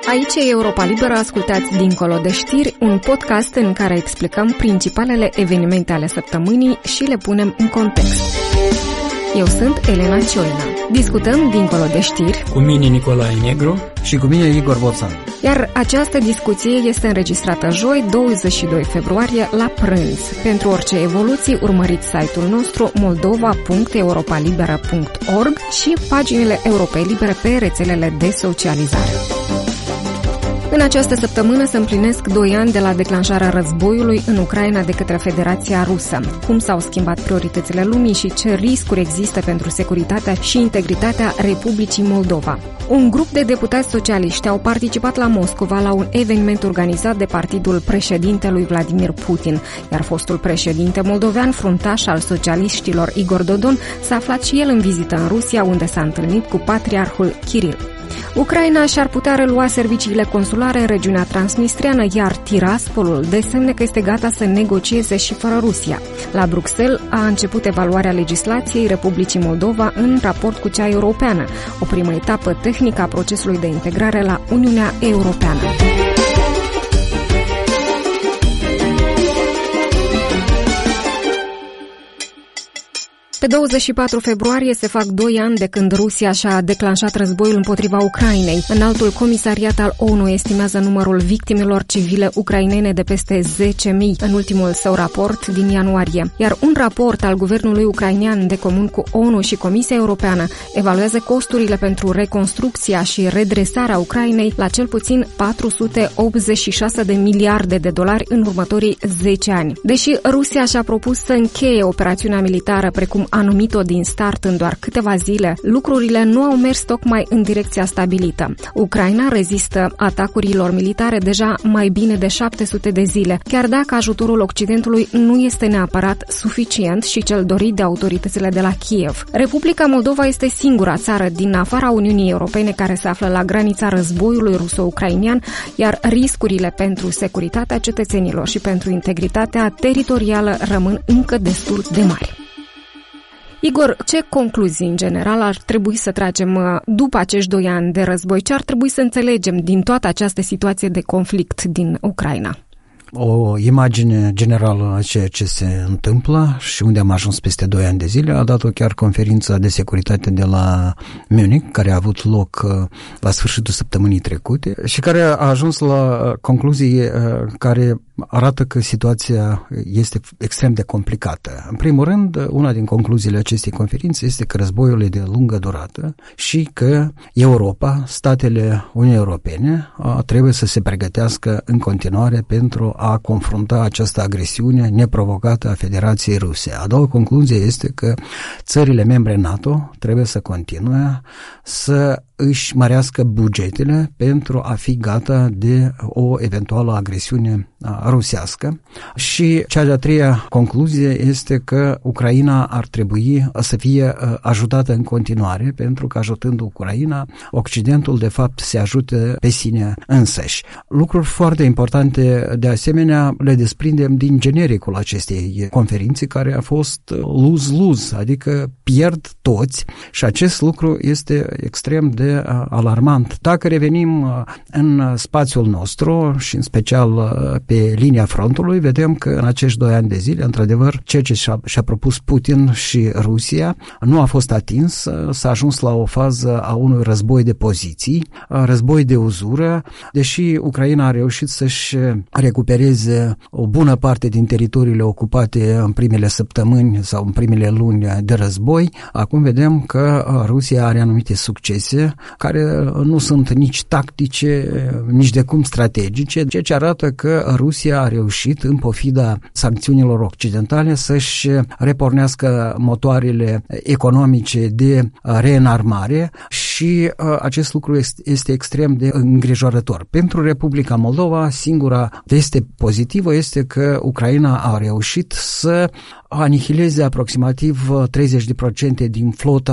Aici e Europa Liberă, ascultați Dincolo de știri, un podcast în care explicăm principalele evenimente ale săptămânii și le punem în context. Eu sunt Elena Cioina. Discutăm Dincolo de știri cu mine Nicolae Negru și cu mine Igor Boțan. Iar această discuție este înregistrată joi, 22 februarie, la prânz. Pentru orice evoluții, urmăriți site-ul nostru moldova.europalibera.org și paginile Europei Libere pe rețelele de socializare. În această săptămână se împlinesc 2 ani de la declanșarea războiului în Ucraina de către Federația Rusă. Cum s-au schimbat prioritățile lumii și ce riscuri există pentru securitatea și integritatea Republicii Moldova. Un grup de deputați socialiști au participat la Moscova la un eveniment organizat de partidul președintelui Vladimir Putin, iar fostul președinte moldovean, fruntaș al socialiștilor Igor Dodon, s-a aflat și el în vizită în Rusia, unde s-a întâlnit cu patriarhul Kiril. Ucraina și-ar putea relua serviciile consulare în regiunea transnistriană, iar Tiraspolul desemne că este gata să negocieze și fără Rusia. La Bruxelles a început evaluarea legislației Republicii Moldova în raport cu cea europeană, o primă etapă tehnică a procesului de integrare la Uniunea Europeană. Pe 24 februarie se fac 2 ani de când Rusia și-a declanșat războiul împotriva Ucrainei. Înaltul comisariat al ONU estimează numărul victimelor civile ucrainene de peste 10.000 în ultimul său raport din ianuarie. Iar un raport al guvernului ucrainean de comun cu ONU și Comisia Europeană evaluează costurile pentru reconstrucția și redresarea Ucrainei la cel puțin 486 de miliarde de dolari în următorii 10 ani. Deși Rusia și-a propus să încheie operațiunea militară precum a numit-o din start în doar câteva zile, lucrurile nu au mers tocmai în direcția stabilită. Ucraina rezistă atacurilor militare deja mai bine de 700 de zile, chiar dacă ajutorul Occidentului nu este neapărat suficient și cel dorit de autoritățile de la Kiev. Republica Moldova este singura țară din afara Uniunii Europene care se află la granița războiului ruso-ucrainian, iar riscurile pentru securitatea cetățenilor și pentru integritatea teritorială rămân încă destul de mari. Igor, ce concluzii în general ar trebui să tragem după acești 2 ani de război? Ce ar trebui să înțelegem din toată această situație de conflict din Ucraina? O imagine generală a ceea ce se întâmplă și unde am ajuns peste 2 ani de zile a dat-o chiar conferința de securitate de la Munich, care a avut loc la sfârșitul săptămânii trecute și care a ajuns la concluzii care arată că situația este extrem de complicată. În primul rând, una din concluziile acestei conferințe este că războiul e de lungă durată și că Europa, statele Uniunii Europene, trebuie să se pregătească în continuare pentru a confrunta această agresiune neprovocată a Federației Ruse. A doua concluzie este că țările membre NATO trebuie să continue să își mărească bugetele pentru a fi gata de o eventuală agresiune rusească. Și cea de-a treia concluzie este că Ucraina ar trebui să fie ajutată în continuare, pentru că ajutând Ucraina, Occidentul de fapt se ajută pe sine însăși. Lucruri foarte importante de asemenea le desprindem din genericul acestei conferințe, care a fost lose-lose, adică pierd toți, și acest lucru este extrem de alarmant. Dacă revenim în spațiul nostru și în special pe linia frontului, vedem că în acești 2 ani de zile, într-adevăr, ceea ce și-a propus Putin și Rusia nu a fost atins, s-a ajuns la o fază a unui război de poziții, război de uzură, deși Ucraina a reușit să-și recupereze o bună parte din teritoriile ocupate în primele săptămâni sau în primele luni de război. Acum vedem că Rusia are anumite succese care nu sunt nici tactice, nici de cum strategice, ceea ce arată că Rusia a reușit, în pofida sancțiunilor occidentale, să-și repornească motoarele economice de reînarmare și acest lucru este extrem de îngrijorător. Pentru Republica Moldova, singura veste pozitivă este că Ucraina a reușit să anihileze aproximativ 30% din flota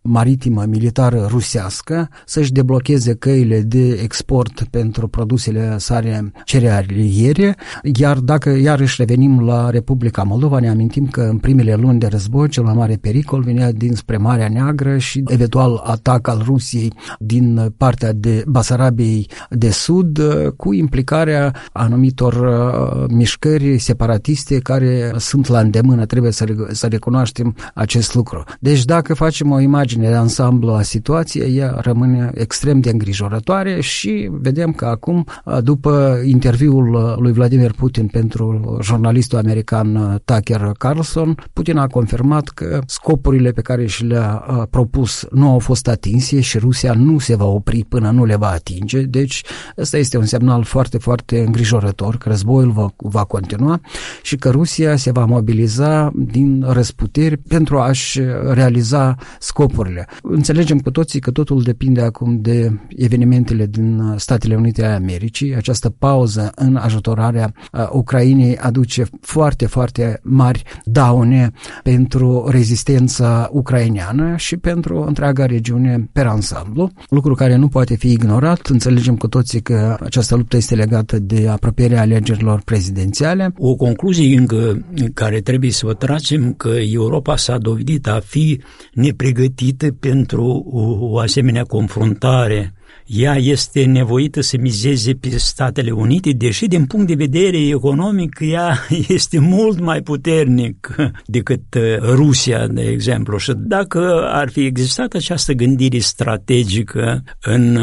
maritimă militară rusească să-și deblocheze căile de export pentru produsele sale cerealiere, iar dacă iarăși revenim la Republica Moldova, ne amintim că în primele luni de război cel mai mare pericol venea dinspre Marea Neagră și eventual atac al Rusiei din partea de Basarabiei de Sud, cu implicarea anumitor mișcări separatiste care sunt la îndemână, trebuie să recunoaștem acest lucru. Deci dacă facem o imagine de ansamblu a situației, ea rămâne extrem de îngrijorătoare și vedem că acum, după interviul lui Vladimir Putin pentru jurnalistul american Tucker Carlson, Putin a confirmat că scopurile pe care și le-a propus nu au fost atinse și Rusia nu se va opri până nu le va atinge. Deci ăsta este un semnal foarte, foarte îngrijorător că războiul va continua și că Rusia se va mobiliza din răzputeri pentru a-și realiza scopurile. Înțelegem cu toții că totul depinde acum de evenimentele din Statele Unite ale Americii. Această pauză în ajutorarea Ucrainei aduce foarte, foarte mari daune pentru rezistența ucraineană și pentru întreaga regiune per ansamblu, lucru care nu poate fi ignorat. Înțelegem cu toții că această luptă este legată de apropierea alegerilor prezidențiale. O concluzie încă care trebuie să o tragem, că Europa s-a dovedit a fi nepregătită pentru o asemenea confruntare. Ea este nevoită să mizeze pe Statele Unite, deși din punct de vedere economic ea este mult mai puternic decât Rusia, de exemplu. Și dacă ar fi existat această gândire strategică în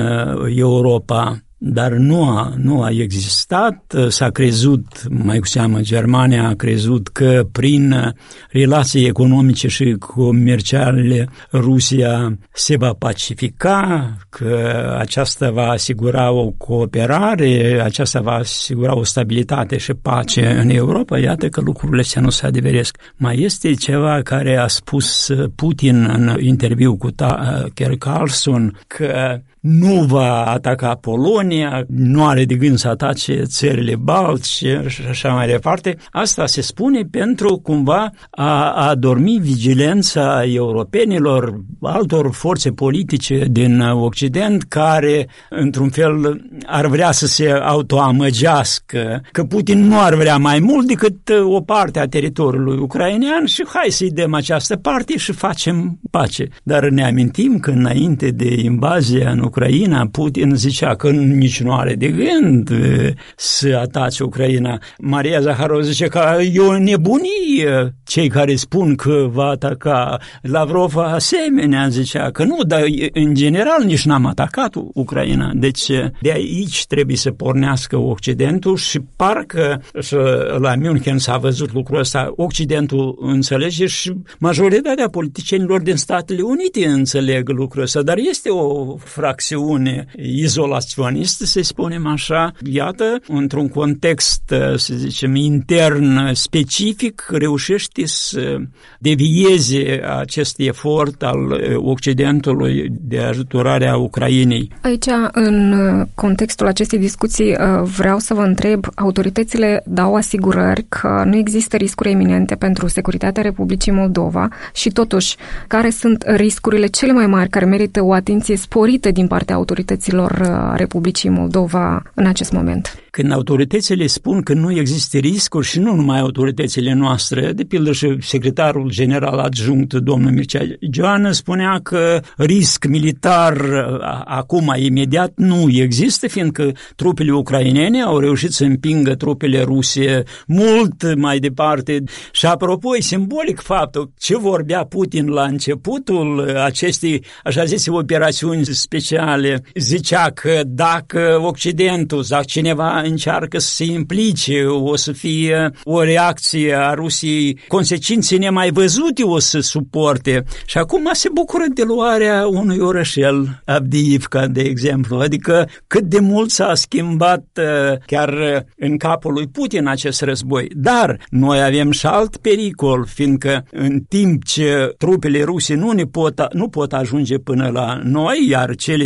Europa, dar nu a existat, s-a crezut, mai cu seamă Germania a crezut că prin relații economice și comerciale Rusia se va pacifica, că aceasta va asigura o cooperare, aceasta va asigura o stabilitate și pace în Europa. Iată că lucrurile astea nu se adeveresc. Mai este ceva care a spus Putin în interviu cu Tucker Carlson, că nu va ataca Polonia, nu are de gând să atace țările baltice și așa mai departe. Asta se spune pentru cumva a dormi vigilența europenilor, altor forțe politice din Occident care, într-un fel, ar vrea să se autoamăgească, că Putin nu ar vrea mai mult decât o parte a teritoriului ucrainean și hai să-i dăm această parte și facem pace. Dar ne amintim că înainte de invazia în Ucraina, Putin zicea că nici nu are de gând să atace Ucraina. Maria Zaharova zice că e o nebunie cei care spun că va ataca. Lavrov asemenea zicea că nu, dar în general nici n-am atacat Ucraina. Deci de aici trebuie să pornească Occidentul și parcă și la München s-a văzut lucrul ăsta. Occidentul înțelege și majoritatea politicienilor din Statele Unite înțeleg lucrul ăsta, dar este o fracțiune izolaționistă, să spunem așa. Iată, într-un context, să zicem, intern specific, reușește să devieze acest efort al Occidentului de ajutorare a Ucrainei. Aici, în contextul acestei discuții, vreau să vă întreb, autoritățile dau asigurări că nu există riscuri eminente pentru securitatea Republicii Moldova și totuși, care sunt riscurile cele mai mari care merită o atenție sporită din partea autorităților Republicii Moldova în acest moment? Când autoritățile spun că nu există riscuri și nu numai autoritățile noastre, de pildă și secretarul general adjunct, domnul Mircea Joană, spunea că risc militar acum, imediat, nu există, fiindcă trupele ucrainene au reușit să împingă trupele ruse mult mai departe. Și apropo, e simbolic faptul ce vorbea Putin la începutul acestei, așa zise, operațiuni speciale. Zicea că dacă Occidentul sau cineva încearcă să se implice, o să fie o reacție a Rusiei, consecințe nemai văzute o să suporte. Și acum se bucură de luarea unui orășel, Avdiivka, de exemplu. Adică cât de mult s-a schimbat chiar în capul lui Putin acest război. Dar noi avem și alt pericol, fiindcă în timp ce trupele ruse nu pot ajunge până la noi, iar cele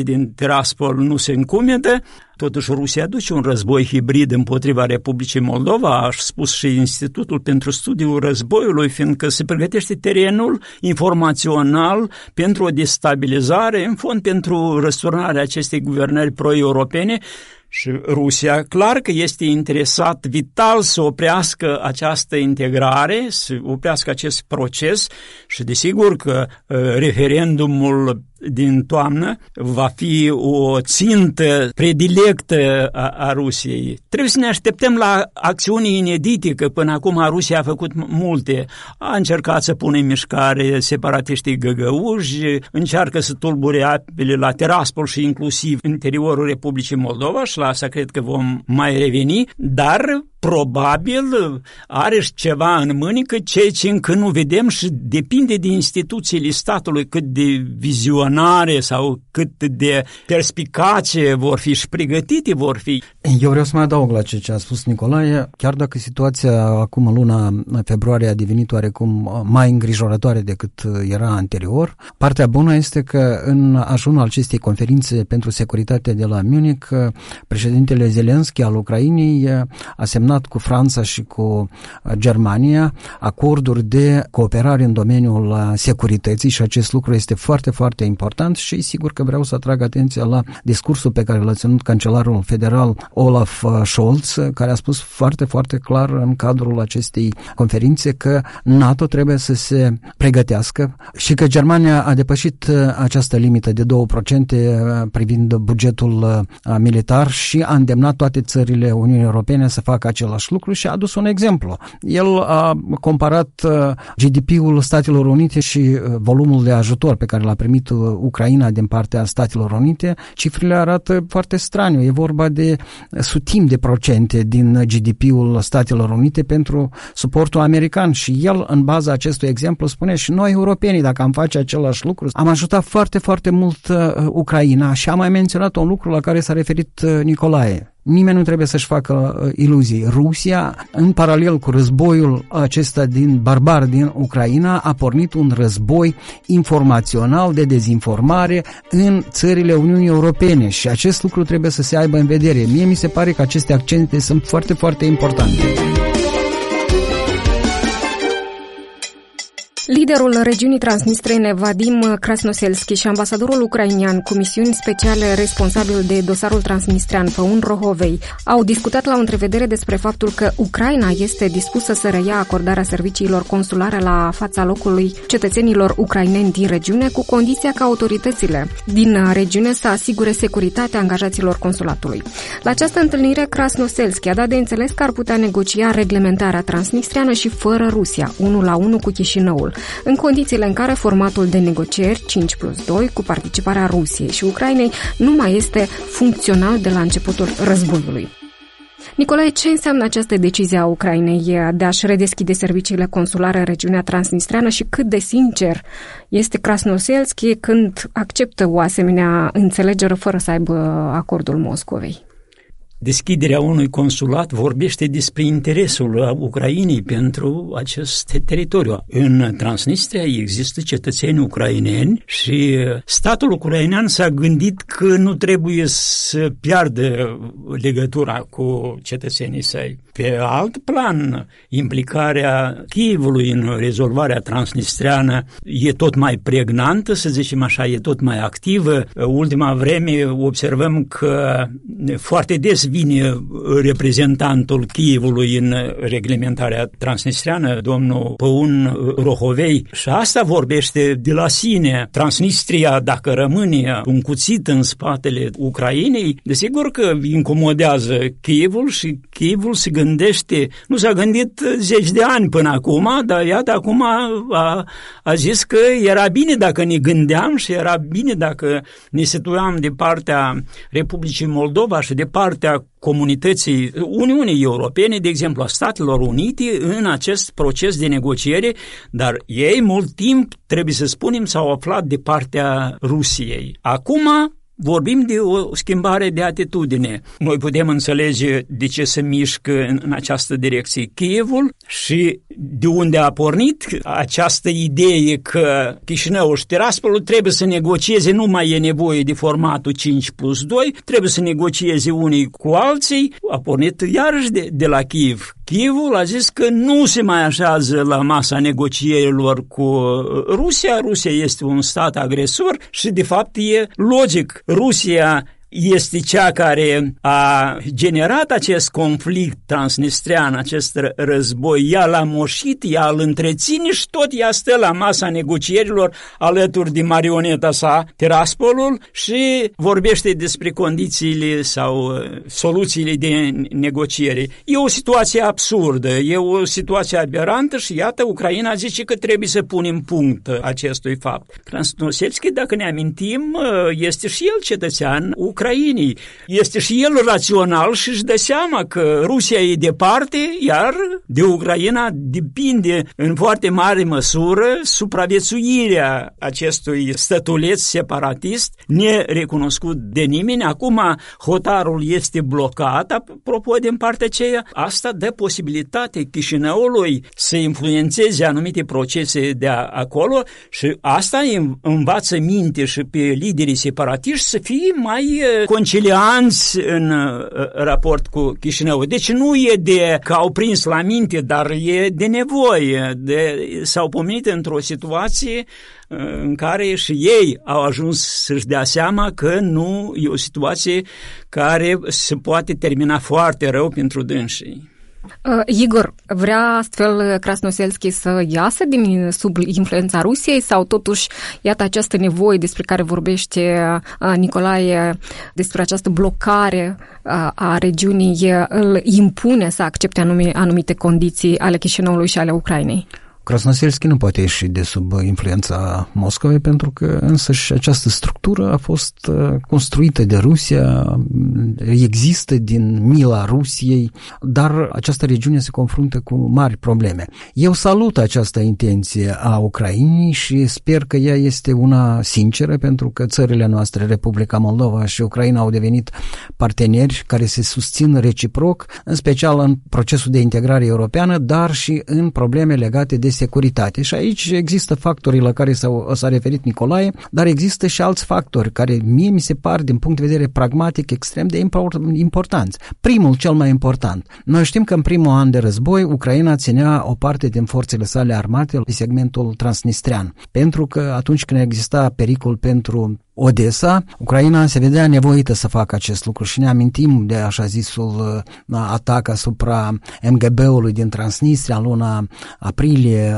din Tiraspol nu se încumete. Totuși Rusia duce un război hibrid împotriva Republicii Moldova, a spus și Institutul pentru Studiul Războiului, fiindcă se pregătește terenul informațional pentru o destabilizare, în fond pentru răsturnarea acestei guvernări pro-europene. Și Rusia, clar că este interesat vital să oprească această integrare, să oprească acest proces și desigur că referendumul din toamnă va fi o țintă predilectă a Rusiei. Trebuie să ne așteptăm la acțiuni inedite, că până acum Rusia a făcut multe. A încercat să pună în mișcare separatiștii găgăuși, încearcă să tulbure apele la Tiraspol și inclusiv interiorul Republicii Moldova și la asta cred că vom mai reveni, dar probabil are ceva în mânică, ceea ce încă nu vedem și depinde de instituțiile statului, cât de vizionare sau cât de perspicace vor fi și pregătite vor fi. Eu vreau să mai adaug la ce a spus Nicolae, chiar dacă situația acum în luna februarie a devenit oarecum mai îngrijorătoare decât era anterior, partea bună este că în ajunul acestei conferințe pentru securitate de la Munich, președintele Zelenski al Ucrainei a semnat cu Franța și cu Germania acorduri de cooperare în domeniul securității și acest lucru este foarte, foarte important și sigur că vreau să atrag atenția la discursul pe care l-a ținut cancelarul federal Olaf Scholz, care a spus foarte, foarte clar în cadrul acestei conferințe că NATO trebuie să se pregătească și că Germania a depășit această limită de 2% privind bugetul militar și a îndemnat toate țările Uniunii Europene să facă același lucru și a adus un exemplu. El a comparat GDP-ul Statelor Unite și volumul de ajutor pe care l-a primit Ucraina din partea Statelor Unite. Cifrele arată foarte straniu. E vorba de sutimi de procente din GDP-ul Statelor Unite pentru suportul american și el, în baza acestui exemplu, spune și noi, europenii, dacă am face același lucru, am ajutat foarte, foarte mult Ucraina și am mai menționat un lucru la care s-a referit Nicolae. Nimeni nu trebuie să-și facă iluzii. Rusia, în paralel cu războiul acesta barbar din Ucraina, a pornit un război informațional de dezinformare în țările Uniunii Europene și acest lucru trebuie să se aibă în vedere. Mie mi se pare că aceste accente sunt foarte, foarte importante. Liderul regiunii transnistrene, Vadim Krasnoselski, și ambasadorul ucrainian cu misiuni speciale responsabil de dosarul transnistrean, Păun Rohovei, au discutat la o întrevedere despre faptul că Ucraina este dispusă să reia acordarea serviciilor consulare la fața locului cetățenilor ucraineni din regiune, cu condiția ca autoritățile din regiune să asigure securitatea angajaților consulatului. La această întâlnire, Krasnoselski a dat de înțeles că ar putea negocia reglementarea transnistreană și fără Rusia, 1-1 cu Chișinăul, în condițiile în care formatul de negocieri 5+2 cu participarea Rusiei și Ucrainei nu mai este funcțional de la începutul războiului. Nicolae, ce înseamnă această decizie a Ucrainei de a-și redeschide serviciile consulare în regiunea transnistreană și cât de sincer este Krasnoselski când acceptă o asemenea înțelegere fără să aibă acordul Moscovei? Deschiderea unui consulat vorbește despre interesul Ucrainei pentru acest teritoriu. În Transnistria există cetățeni ucraineni și statul ucrainean s-a gândit că nu trebuie să piardă legătura cu cetățenii săi. Pe alt plan, implicarea Kievului în rezolvarea transnistreană e tot mai pregnantă, să zicem așa, e tot mai activă. Ultima vreme observăm că foarte des vine reprezentantul Kievului în reglementarea transnistreană, domnul Păun Rohovei, și asta vorbește de la sine. Transnistria, dacă rămâne un cuțit în spatele Ucrainei, desigur că incomodează Kievul și Kievul se gândește, nu s-a gândit 10 de ani până acum, dar iată acum a zis că era bine dacă ne gândeam și era bine dacă ne situam de partea Republicii Moldova și de partea comunității Uniunii Europene, de exemplu a Statelor Unite, în acest proces de negociere, dar ei mult timp, trebuie să spunem, s-au aflat de partea Rusiei. Acum vorbim de o schimbare de atitudine. Noi putem înțelege de ce se mișcă în această direcție Kievul și de unde a pornit această idee că Chișinăul și Tiraspolul trebuie să negocieze, nu mai e nevoie de formatul 5+2, trebuie să negocieze unii cu alții. A pornit iarăși de la Kiev. Kievul a zis că nu se mai așează la masa negocierilor cu Rusia. Rusia este un stat agresor și de fapt e logic. Rusia este cea care a generat acest conflict transnistrean, acest război. Ea l-a moșit, ea îl întreține și tot ea stă la masa negocierilor alături de marioneta sa, Tiraspolul, și vorbește despre condițiile sau soluțiile de negociere. E o situație absurdă, e o situație aberantă și iată, Ucraina zice că trebuie să punem punct acestui fapt. Krasnoselski, dacă ne amintim, este și el cetățean Ucrainei. Este și el rațional și își dă seama că Rusia e departe, iar de Ucraina depinde în foarte mare măsură supraviețuirea acestui stătuleț separatist nerecunoscut de nimeni. Acum hotarul este blocat, apropo din partea aceea. Asta dă posibilitate Chișinăului să influențeze anumite procese de acolo și asta învață minte și pe liderii separatiști să fie mai concilianți în raport cu Chișinăul. Deci nu e de că au prins la minte, dar e de nevoie. S-au pomenit într-o situație în care și ei au ajuns să-și dea seama că nu e o situație care se poate termina foarte rău pentru dânsii. Igor, vrea astfel Krasnoselski să iasă sub influența Rusiei sau totuși, iată această nevoie despre care vorbește Nicolae, despre această blocare a regiunii, îl impune să accepte anumite condiții ale Chișinăului și ale Ucrainei? Krasnoselski nu poate ieși de sub influența Moscovei pentru că însăși această structură a fost construită de Rusia, există din mila Rusiei, dar această regiune se confruntă cu mari probleme. Eu salut această intenție a Ucrainei și sper că ea este una sinceră pentru că țările noastre, Republica Moldova și Ucraina, au devenit parteneri care se susțin reciproc, în special în procesul de integrare europeană, dar și în probleme legate de securitate. Și aici există factorii la care s-a referit Nicolae, dar există și alți factori care mie mi se par din punct de vedere pragmatic extrem de importanți. Primul, cel mai important. Noi știm că în primul an de război Ucraina ținea o parte din forțele sale armate pe segmentul transnistrean, pentru că atunci când exista pericol pentru Odessa, Ucraina se vedea nevoită să facă acest lucru și ne amintim de așa zisul atac asupra MGB-ului din Transnistria în luna aprilie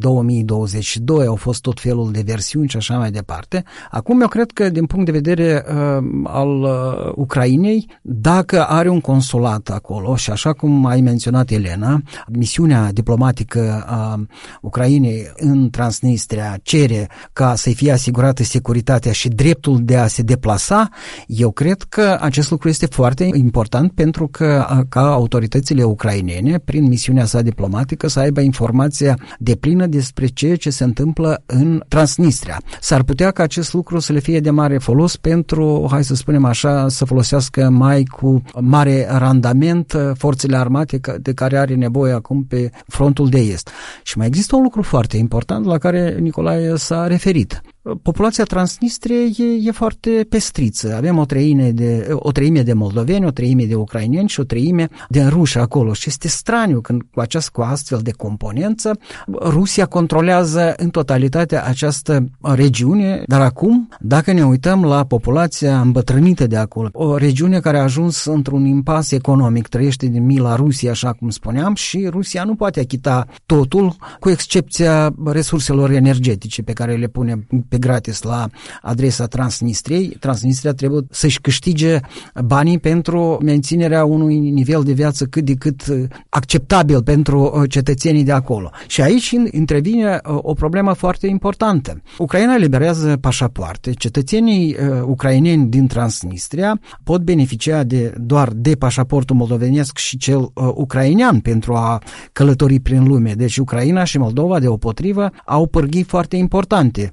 2022, au fost tot felul de versiuni și așa mai departe. Acum eu cred că din punct de vedere al Ucrainei, dacă are un consulat acolo și așa cum ai menționat Elena, misiunea diplomatică a Ucrainei în Transnistria cere ca să-i fie asigurată securitatea și dreptul de a se deplasa, eu cred că acest lucru este foarte important pentru că ca autoritățile ucrainene, prin misiunea sa diplomatică, să aibă informația deplină despre ceea ce se întâmplă în Transnistria. S-ar putea ca acest lucru să le fie de mare folos pentru, hai să spunem așa, să folosească mai cu mare randament forțele armate de care are nevoie acum pe frontul de est. Și mai există un lucru foarte important la care Nicolae s-a referit. Populația Transnistriei e foarte pestriță. Avem o treime de moldoveni, o treime de ucraineni și o treime de ruși acolo. Și este straniu când cu astfel de componență Rusia controlează în totalitate această regiune, dar acum, dacă ne uităm la populația îmbătrânită de acolo, o regiune care a ajuns într-un impas economic, trăiește din mila Rusiei, așa cum spuneam, și Rusia nu poate achita totul, cu excepția resurselor energetice pe care le pune pe gratis la adresa Transnistriei. Transnistria trebuie să-și câștige banii pentru menținerea unui nivel de viață cât de cât acceptabil pentru cetățenii de acolo. Și aici intervine o problemă foarte importantă. Ucraina eliberează pașapoarte. Cetățenii ucraineni din Transnistria pot beneficia doar de pașaportul moldovenesc și cel ucrainean pentru a călători prin lume. Deci Ucraina și Moldova, deopotrivă, au pârghii foarte importante pentru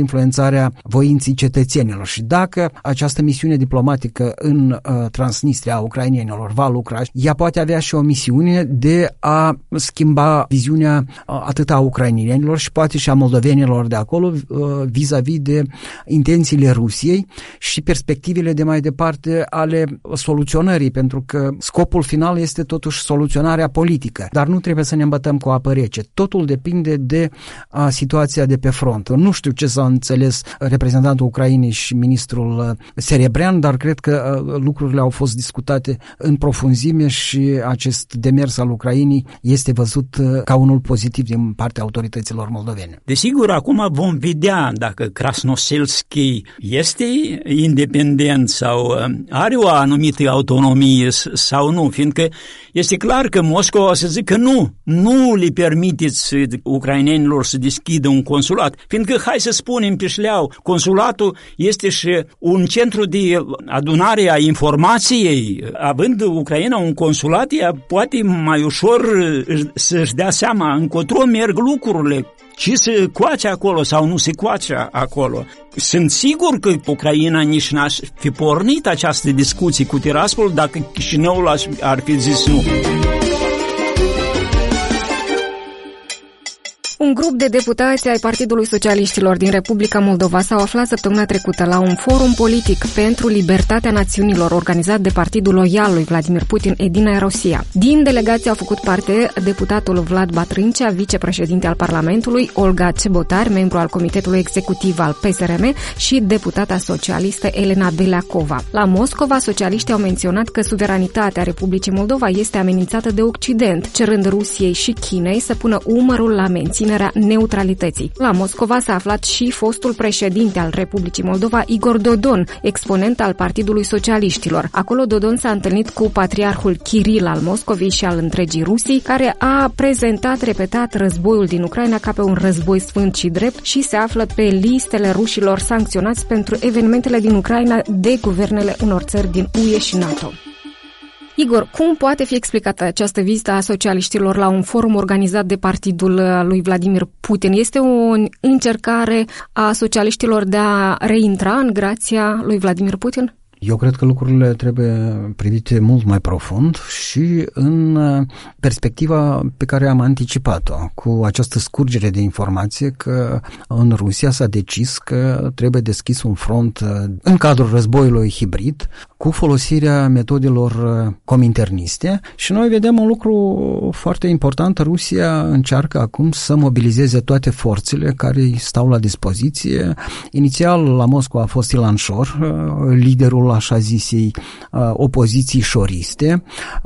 influențarea voinții cetățenilor. Și dacă această misiune diplomatică în Transnistria a ucrainenilor va lucra, ea poate avea și o misiune de a schimba viziunea atât a ucrainenilor și poate și a moldovenilor de acolo vis-a-vis de intențiile Rusiei și perspectivele de mai departe ale soluționării, pentru că scopul final este totuși soluționarea politică. Dar nu trebuie să ne îmbătăm cu apă rece. Totul depinde de situația de pe front. Nu știu ce s-a înțeles reprezentantul Ucrainei și ministrul Serebrean, dar cred că lucrurile au fost discutate în profunzime și acest demers al Ucrainei este văzut ca unul pozitiv din partea autorităților moldovene. Desigur, acum vom vedea dacă Krasnoselski este independent sau are o anumită autonomie sau nu, fiindcă este clar că Moscova o să zică nu le permiteți ucrainenilor să deschidă un consulat, fiindcă, hai să spunem pe șleau, consulatul este și un centru de adunare a informației. Având Ucraina un consulat, ea poate mai ușor să-și dea seama încotro merg lucrurile, ce se coace acolo sau nu se coace acolo. Sunt sigur că Ucraina nici n-aș fi pornit această discuție cu Tiraspol dacă Chișinăul ar fi zis nu. Un grup de deputați ai Partidului Socialiștilor din Republica Moldova s-au aflat săptămâna trecută la un forum politic pentru libertatea națiunilor organizat de Partidul Loial lui Vladimir Putin, Edina Rosia. Din delegație au făcut parte deputatul Vlad Batrâncea, vicepreședinte al Parlamentului, Olga Cebotar, membru al Comitetului Executiv al PSRM și deputata socialistă Elena Beleacova. La Moscova, socialiștii au menționat că suveranitatea Republicii Moldova este amenințată de Occident, cerând Rusiei și Chinei să pună umărul la menținerea neutralității. La Moscova s-a aflat și fostul președinte al Republicii Moldova, Igor Dodon, exponent al Partidului Socialiștilor. Acolo Dodon s-a întâlnit cu patriarhul Kiril al Moscovei și al întregii Rusii, care a prezentat repetat războiul din Ucraina ca pe un război sfânt și drept și se află pe listele rușilor sancționați pentru evenimentele din Ucraina de guvernele unor țări din UE și NATO. Igor, cum poate fi explicată această vizită a socialiștilor la un forum organizat de partidul lui Vladimir Putin? Este o încercare a socialiștilor de a reintra în grația lui Vladimir Putin? Eu cred că lucrurile trebuie privite mult mai profund și în perspectiva pe care am anticipat-o, cu această scurgere de informație că în Rusia s-a decis că trebuie deschis un front în cadrul războiului hibrid cu folosirea metodelor cominterniste și noi vedem un lucru foarte important. Rusia încearcă acum să mobilizeze toate forțele care îi stau la dispoziție. Inițial la Moscova a fost Ilan Șor, liderul așa zisei opoziții șoriste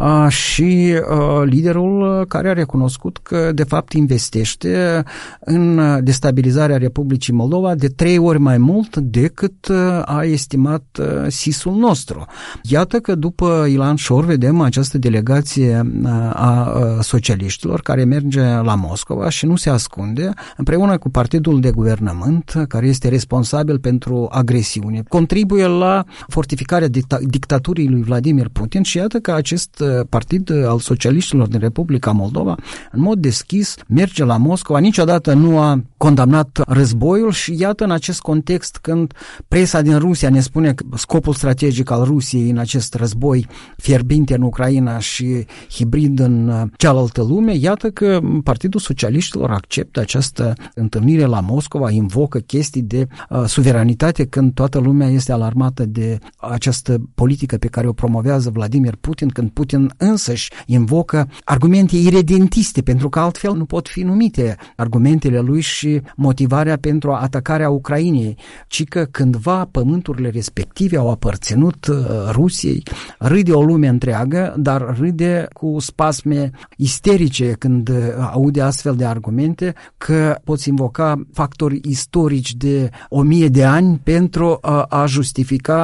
și liderul care a recunoscut că de fapt investește în destabilizarea Republicii Moldova de 3 ori mai mult decât a estimat SIS-ul nostru. Iată că după Ilan Șor vedem această delegație a socialiștilor care merge la Moscova și nu se ascunde împreună cu partidul de guvernământ care este responsabil pentru agresiune. Contribuie la fortificarea dictaturii lui Vladimir Putin și iată că acest partid al socialiștilor din Republica Moldova în mod deschis merge la Moscova, niciodată nu a condamnat războiul și iată în acest context când presa din Rusia ne spune că scopul strategic al Rusiei în acest război fierbinte în Ucraina și hibrid în cealaltă lume, iată că Partidul Socialiștilor acceptă această întâlnire la Moscova, invocă chestii de suveranitate când toată lumea este alarmată de această politică pe care o promovează Vladimir Putin, când Putin însăși invocă argumente iredentiste, pentru că altfel nu pot fi numite argumentele lui și motivarea pentru atacarea Ucrainei, ci că cândva pământurile respective au aparținut Rusiei. Râde o lume întreagă, dar râde cu spasme isterice când aude astfel de argumente că poți invoca factori istorici de 1000 de ani pentru a justifica actual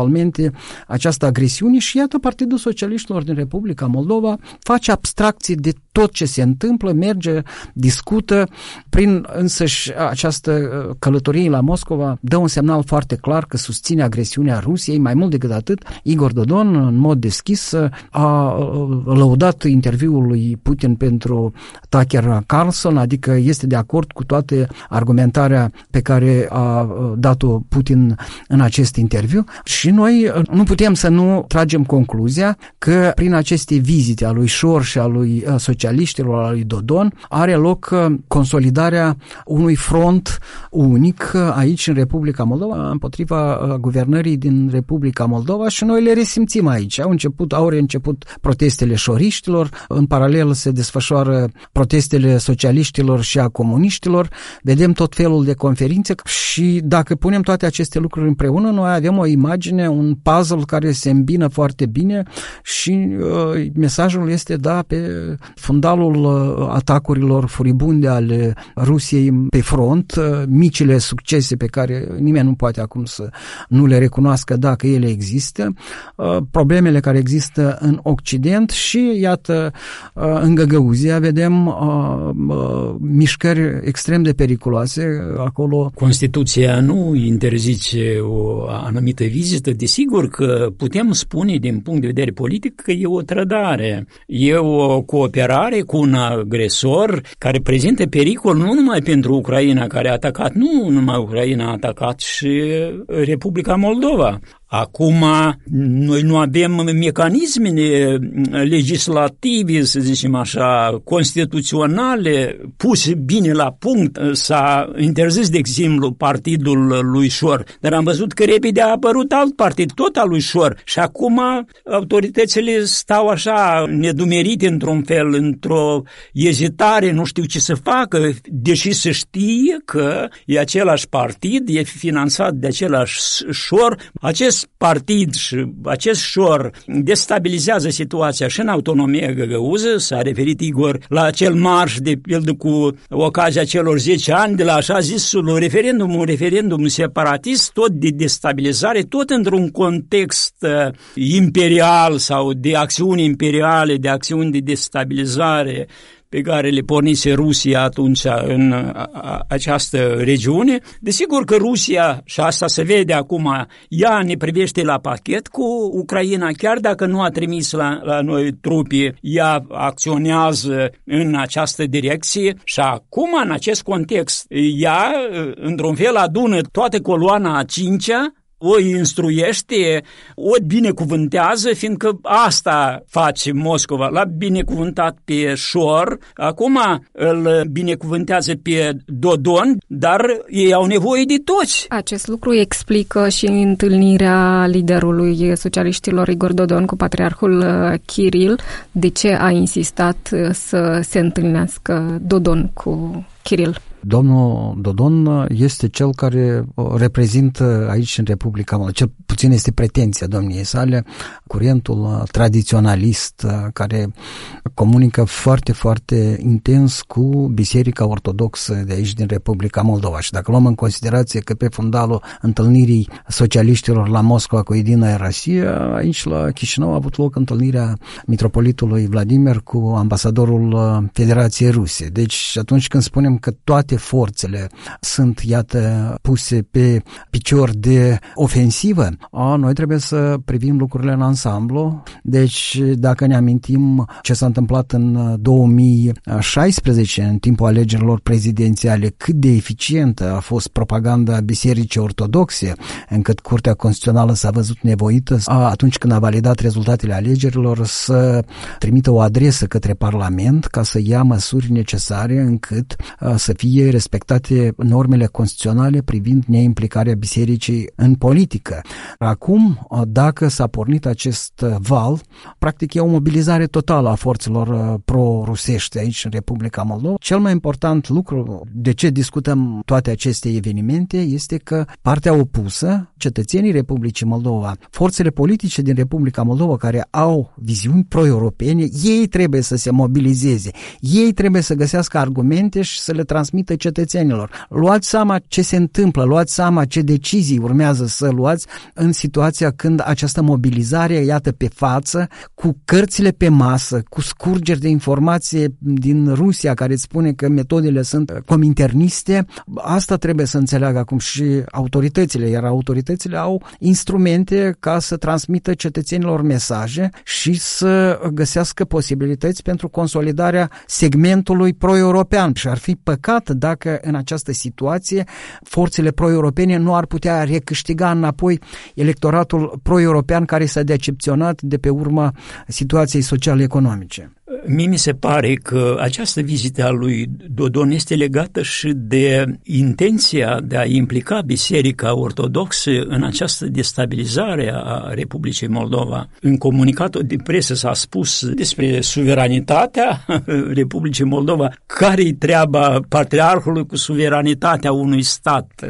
actualmente această agresiune și iată Partidul Socialiștilor din Republica Moldova face abstracție de tot ce se întâmplă, merge, discută, prin însăși această călătorie la Moscova dă un semnal foarte clar că susține agresiunea Rusiei. Mai mult decât atât, Igor Dodon, în mod deschis, a lăudat interviul lui Putin pentru Tucker Carlson, adică este de acord cu toată argumentarea pe care a dat-o Putin în acest interviu și noi nu putem să nu tragem concluzia că prin aceste vizite a lui Șor și a lui socialiștilor, a lui Dodon, are loc consolidarea unui front unic aici în Republica Moldova împotriva guvernării din Republica Moldova și noi le resimțim aici. Au început protestele șoriștilor, în paralel se desfășoară protestele socialiștilor și a comuniștilor, vedem tot felul de conferințe și dacă punem toate aceste lucruri împreună, noi avem o imagine, un puzzle care se îmbină foarte bine și mesajul este, da, pe fundalul atacurilor furibunde ale Rusiei pe front, micile succese pe care nimeni nu poate acum să nu le recunoască dacă ele există, problemele care există în Occident și, iată, în Găgăuzia vedem mișcări extrem de periculoase acolo. Constituția nu interzice o anumită vizită, desigur că putem spune din punct de vedere politic că e o trădare, e o cooperare cu un agresor care prezintă pericol nu numai pentru Ucraina care a atacat, nu numai Ucraina a atacat și Republica Moldova. Acum, noi nu avem mecanisme legislative, să zicem așa, constituționale, puse bine la punct. S-a interzis, de exemplu, partidul lui Șor, dar am văzut că repede a apărut alt partid, tot al lui Șor. Și acum autoritățile stau așa nedumerite într-un fel, într-o ezitare, nu știu ce să facă, deși se știe că e același partid, e finanțat de același Șor. Acest partid și acest Șor destabilizează situația și în autonomia găgăuză. S-a referit Igor la acel marș de pildă cu ocazia celor 10 ani de la așa zisul referendum, un referendum separatist, tot de destabilizare, tot într-un context imperial sau de acțiuni imperiale, de acțiuni de destabilizare pe care le pornise Rusia atunci în această regiune. Desigur că Rusia, și asta se vede acum, ea ne privește la pachet cu Ucraina, chiar dacă nu a trimis la noi trupe, ea acționează în această direcție și acum, în acest context, ea, într-un fel, adună toată coloana a 5-a, o instruiește, o binecuvântează, fiindcă asta face Moscova. L-a binecuvântat pe Șor, acum îl binecuvântează pe Dodon, dar ei au nevoie de toți. Acest lucru explică și întâlnirea liderului socialiștilor Igor Dodon cu patriarhul Kiril. De ce a insistat să se întâlnească Dodon cu Kiril? Domnul Dodon este cel care reprezintă aici în Republica Moldova, cel puțin este pretenția domniei sale, curentul tradiționalist care comunică foarte, foarte intens cu Biserica Ortodoxă de aici din Republica Moldova. Și dacă luăm în considerație că pe fundalul întâlnirii socialiștilor la Moscova cu Edina Rosia, aici la Chișinău a avut loc întâlnirea mitropolitului Vladimir cu ambasadorul Federației Ruse. Deci atunci când spunem că toate forțele sunt, iată, puse pe picior de ofensivă, noi trebuie să privim lucrurile în ansamblu. Deci, dacă ne amintim ce s-a întâmplat în 2016, în timpul alegerilor prezidențiale, cât de eficientă a fost propaganda Bisericii Ortodoxe, încât Curtea Constituțională s-a văzut nevoită, atunci când a validat rezultatele alegerilor, să trimită o adresă către Parlament ca să ia măsuri necesare încât să fie respectate normele constituționale privind neimplicarea bisericii în politică. Acum, dacă s-a pornit acest val, practic e o mobilizare totală a forțelor pro-rusești aici în Republica Moldova. Cel mai important lucru de ce discutăm toate aceste evenimente este că partea opusă, cetățenii Republicii Moldova, forțele politice din Republica Moldova care au viziuni pro-europene, ei trebuie să se mobilizeze. Ei trebuie să găsească argumente și să le transmită cetățenilor. Luați seama ce se întâmplă, luați seama ce decizii urmează să luați în situația când această mobilizare, iată, pe față, cu cărțile pe masă, cu scurgeri de informație din Rusia care îți spune că metodele sunt cominterniste, asta trebuie să înțeleagă acum și autoritățile, iar autoritățile au instrumente ca să transmită cetățenilor mesaje și să găsească posibilități pentru consolidarea segmentului pro-european. Și ar fi păcat dacă în această situație forțele pro-europene nu ar putea recâștiga înapoi electoratul pro-european care s-a decepționat de pe urma situației sociale-economice. Mie mi se pare că această vizită a lui Dodon este legată și de intenția de a implica Biserica Ortodoxă în această destabilizare a Republicii Moldova. În comunicatul de presă s-a spus despre suveranitatea Republicii Moldova. Care-i treaba patriarhului cu suveranitatea unui stat?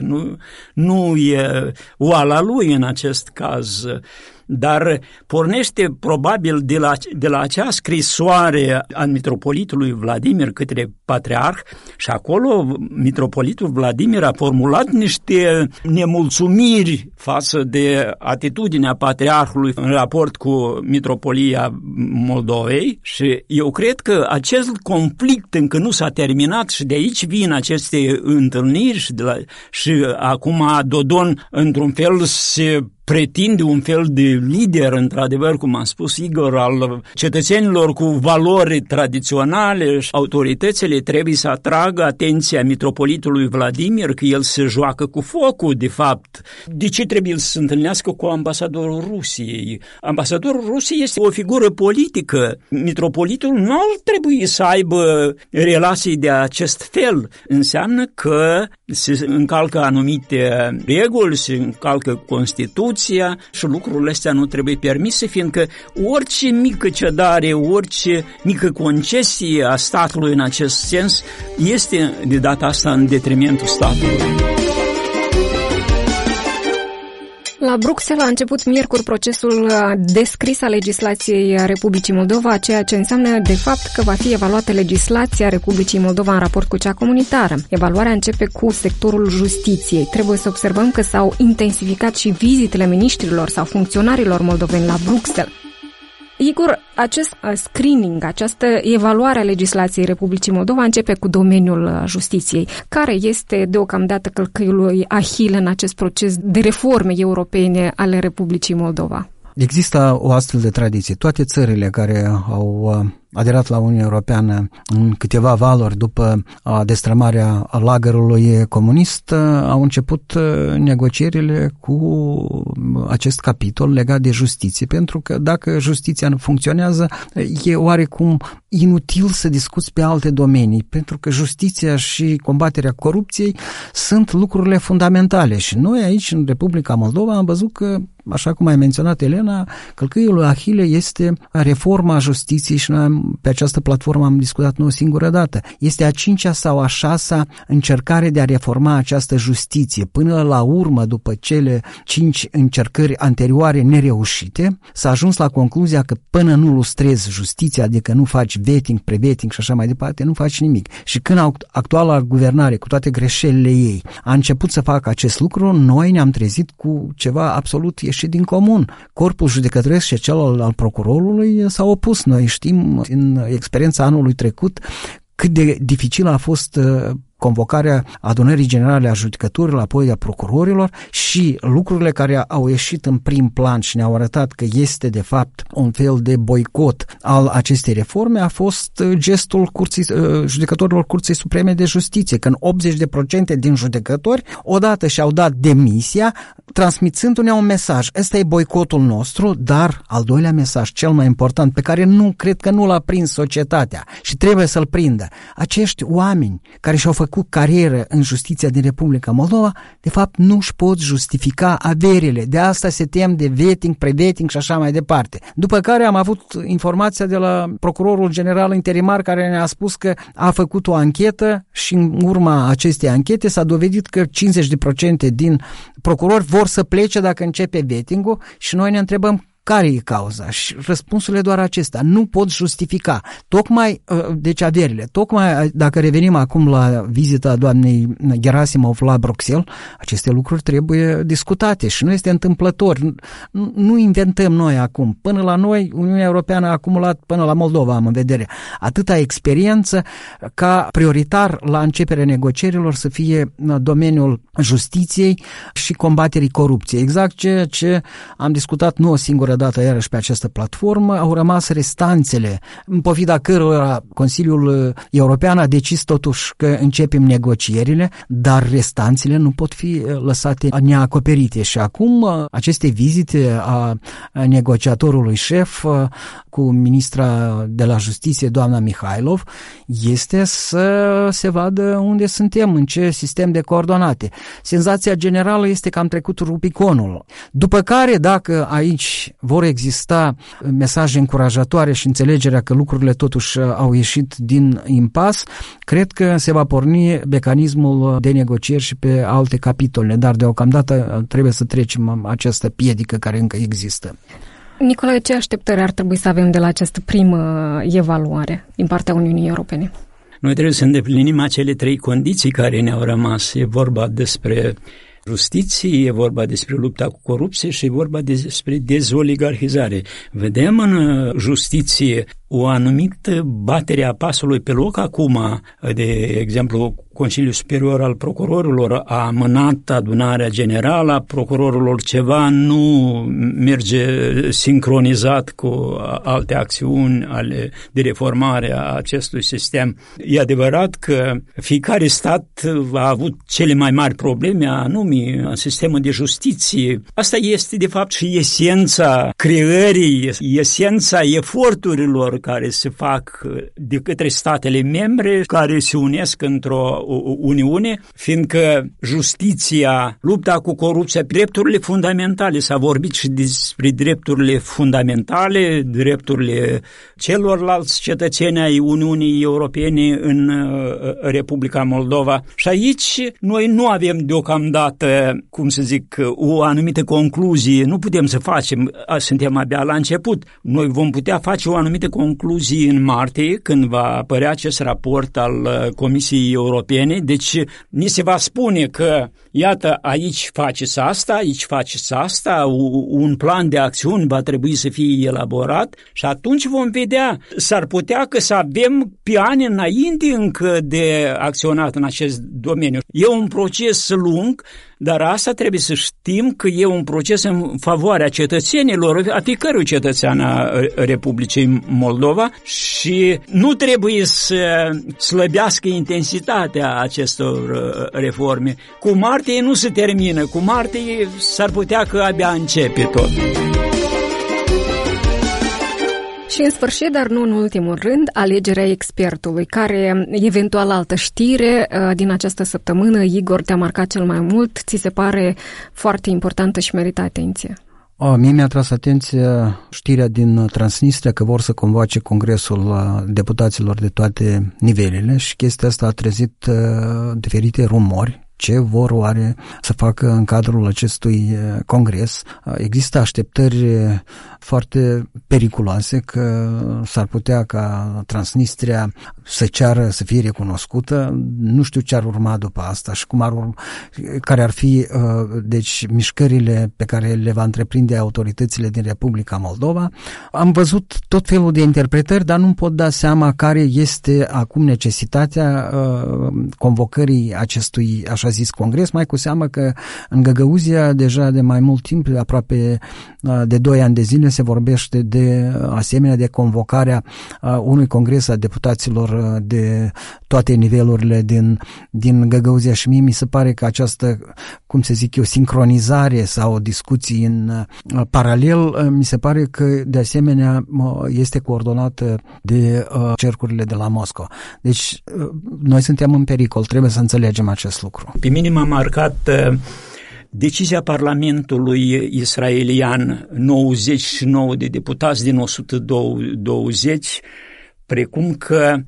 Nu e oala lui în acest caz. Dar pornește probabil de la acea scrisoare a mitropolitului Vladimir către patriarh și acolo mitropolitul Vladimir a formulat niște nemulțumiri față de atitudinea patriarhului în raport cu mitropolia Moldovei și eu cred că acest conflict încă nu s-a terminat și de aici vin aceste întâlniri și acum Dodon într-un fel se pretinde un fel de lider, într-adevăr, cum a spus Igor, al cetățenilor cu valori tradiționale și autoritățile trebuie să atragă atenția mitropolitului Vladimir că el se joacă cu focul, de fapt. De ce trebuie să se întâlnească cu ambasadorul Rusiei? Ambasadorul Rusiei este o figură politică. Mitropolitul nu ar trebui să aibă relații de acest fel. Înseamnă că se încalcă anumite reguli, se încalcă Constituția și lucrurile astea nu trebuie permise, fiindcă orice mică cedare, orice mică concesie a statului în acest sens este de data asta în detrimentul statului. La Bruxelles a început miercuri procesul descris al legislației Republicii Moldova, ceea ce înseamnă de fapt că va fi evaluată legislația Republicii Moldova în raport cu cea comunitară. Evaluarea începe cu sectorul justiției. Trebuie să observăm că s-au intensificat și vizitele miniștrilor sau funcționarilor moldoveni la Bruxelles. Igor, acest screening, această evaluare a legislației Republicii Moldova începe cu domeniul justiției. Care este deocamdată călcâiul lui Ahile în acest proces de reforme europene ale Republicii Moldova? Există o astfel de tradiție. Toate țările care au aderat la Uniunea Europeană în câteva valuri după destrămarea lagărului comunist au început negocierile cu acest capitol legat de justiție, pentru că dacă justiția nu funcționează, e oarecum inutil să discuți pe alte domenii, pentru că justiția și combaterea corupției sunt lucrurile fundamentale și noi aici în Republica Moldova am văzut că, așa cum ai menționat, Elena, călcâiul lui Ahile este reforma justiției și noi pe această platformă am discutat nu o singură dată. Este a 5-a sau a 6-a încercare de a reforma această justiție. Până la urmă, după cele 5 încercări anterioare nereușite, s-a ajuns la concluzia că până nu lustrezi justiția, adică nu faci vetting, pre-vetting și așa mai departe, nu faci nimic. Și când actuala guvernare, cu toate greșelile ei, a început să facă acest lucru, noi ne-am trezit cu ceva absolut ieșit din comun. Corpul judecătoresc și celălalt al procurorului s-au opus. Noi știm în experiența anului trecut cât de dificil a fost convocarea adunării generale a judecătorilor, apoi a procurorilor și lucrurile care au ieșit în prim plan și ne-au arătat că este de fapt un fel de boicot al acestei reforme a fost gestul judecătorilor Curții Supreme de Justiție, când 80% din judecători odată și-au dat demisia transmițându-ne un mesaj. Ăsta e boicotul nostru, dar al doilea mesaj, cel mai important, pe care cred că nu l-a prins societatea și trebuie să-l prindă. Acești oameni care și-au făcut carieră în justiția din Republica Moldova, de fapt nu își pot justifica averile. De asta se tem de vetting, pre-vetting și așa mai departe. După care am avut informația de la procurorul general interimar care ne-a spus că a făcut o anchetă și în urma acestei anchete s-a dovedit că 50% din procurori vor să plece dacă începe vetting-ul și noi ne întrebăm care e cauza? Și răspunsul e doar acesta. Nu pot justifica. Tocmai, deci averile, tocmai dacă revenim acum la vizita doamnei Gerasimov la Bruxelles, aceste lucruri trebuie discutate și nu este întâmplător. Nu inventăm noi acum. Până la noi, Uniunea Europeană a acumulat, până la Moldova am în vedere, atâta experiență ca prioritar la începerea negocierilor să fie domeniul justiției și combaterii corupției. Exact ceea ce am discutat nu o singură dată iarăși pe această platformă, au rămas restanțele, în pofida cărora Consiliul European a decis totuși că începem negocierile, dar restanțele nu pot fi lăsate neacoperite. Și acum aceste vizite a negociatorului șef cu ministra de la Justiție, doamna Mihailov, este să se vadă unde suntem, în ce sistem de coordonate. Senzația generală este că am trecut Rubiconul. După care, dacă aici vor exista mesaje încurajatoare și înțelegerea că lucrurile totuși au ieșit din impas, cred că se va porni mecanismul de negocieri și pe alte capitole, dar deocamdată trebuie să trecem această piedică care încă există. Nicolae, ce așteptări ar trebui să avem de la această primă evaluare din partea Uniunii Europene? Noi trebuie să îndeplinim acele 3 condiții care ne-au rămas. E vorba despre justiție, e vorba despre lupta cu corupție și e vorba despre dezoligarhizare. Vedem în justiție o anumită batere a pasului pe loc acum, de exemplu, Consiliul Superior al Procurorilor a amânat adunarea generală a procurorilor, ceva nu merge sincronizat cu alte acțiuni de reformare a acestui sistem. E adevărat că fiecare stat a avut cele mai mari probleme anume în sistemul de justiție. Asta este de fapt și esența creării, esența eforturilor care se fac de către statele membre care se unesc într-o Uniune, fiindcă justiția, lupta cu corupția, drepturile fundamentale, s-a vorbit și despre drepturile fundamentale, drepturile celorlalți cetățeni ai Uniunii Europene în Republica Moldova. Și aici noi nu avem deocamdată, cum să zic, o anumită concluzie, nu putem să facem, suntem abia la început. Noi vom putea face o anumită concluzie în martie, când va apărea acest raport al Comisiei Europene. Deci ni se va spune că, iată, aici faceți asta, aici faceți asta, un plan de acțiuni va trebui să fie elaborat și atunci vom vedea, s-ar putea că să avem pe ani înainte încă de acționat în acest domeniu. E un proces lung, dar asta trebuie să știm că e un proces în favoarea cetățenilor, a fiecărui cetățean a Republicii Moldova și nu trebuie să slăbească intensitatea acestor reforme. Cu martie nu se termină, cu martie s-ar putea că abia începe tot. Și în sfârșit, dar nu în ultimul rând, alegerea expertului, care eventual altă știre din această săptămână. Igor, te-a marcat cel mai mult, ți se pare foarte importantă și merită atenție? Mie mi-a tras atenția știrea din Transnistria că vor să convoace congresul deputaților de toate nivelele și chestia asta a trezit diferite rumori. Ce vor oare să facă în cadrul acestui congres? Există așteptări foarte periculoase că s-ar putea ca Transnistria să ceară să fie recunoscută. Nu știu ce ar urma după asta și care ar fi deci mișcările pe care le va întreprinde autoritățile din Republica Moldova. Am văzut tot felul de interpretări, dar nu pot da seama care este acum necesitatea convocării acestui așa zis congres, mai cu seamă că în Găgăuzia deja de mai mult timp, aproape de 2 ani de zile, se vorbește de asemenea de convocarea unui congres a deputaților de toate nivelurile din Găgăuzia și mie mi se pare că această, cum să zic eu, sincronizare sau discuții în paralel, mi se pare că de asemenea este coordonată de cercurile de la Moscova. Deci noi suntem în pericol, trebuie să înțelegem acest lucru. Pe mine m-a marcat decizia Parlamentului israelian, 99 de deputați din 120, precum că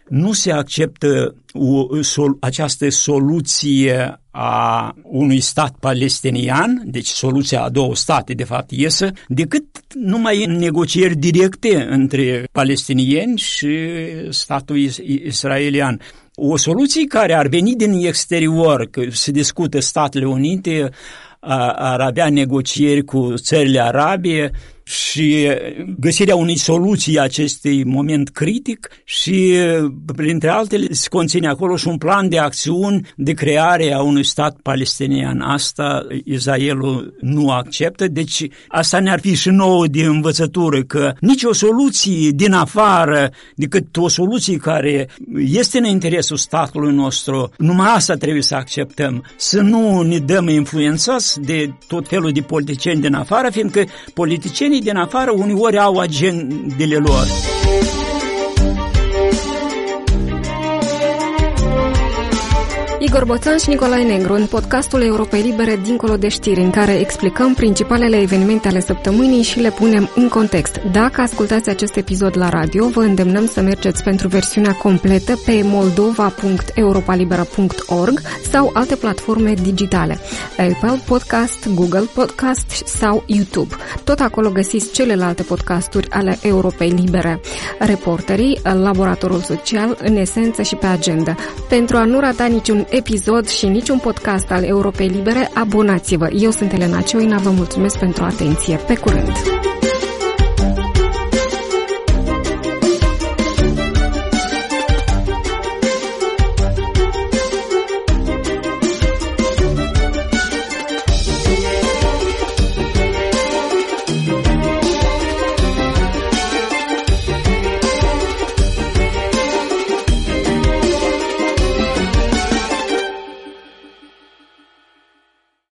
nu se acceptă această soluție a unui stat palestinian, deci soluția a două state, de fapt, iesă, decât numai în negocieri directe între palestinieni și statul israelian. O soluție care ar veni din exterior, că se discută Statele Unite, ar avea negocieri cu țările arabe și găsirea unei soluții acestui moment critic și, printre altele, se conține acolo și un plan de acțiuni de creare a unui stat palestinian. Asta Israelul nu acceptă, deci asta ne-ar fi și nouă de învățătură, că nicio soluție din afară decât o soluție care este în interesul statului nostru, numai asta trebuie să acceptăm, să nu ne dăm influențați de tot felul de politicieni din afară, fiindcă politicienii din afară uneori au agendele lor. Igor Boțan și Nicolae Negru în podcastul Europei Libere Dincolo de știri, în care explicăm principalele evenimente ale săptămânii și le punem în context. Dacă ascultați acest episod la radio, vă îndemnăm să mergeți pentru versiunea completă pe moldova.europalibera.org sau alte platforme digitale, Apple Podcast, Google Podcast sau YouTube. Tot acolo găsiți celelalte podcasturi ale Europei Libere. Reporterii, Laboratorul Social, în esență și pe agenda. Pentru a nu rata niciun episod și niciun podcast al Europei Libere, abonați-vă. Eu sunt Elena Cioina, vă mulțumesc pentru atenție. Pe curând!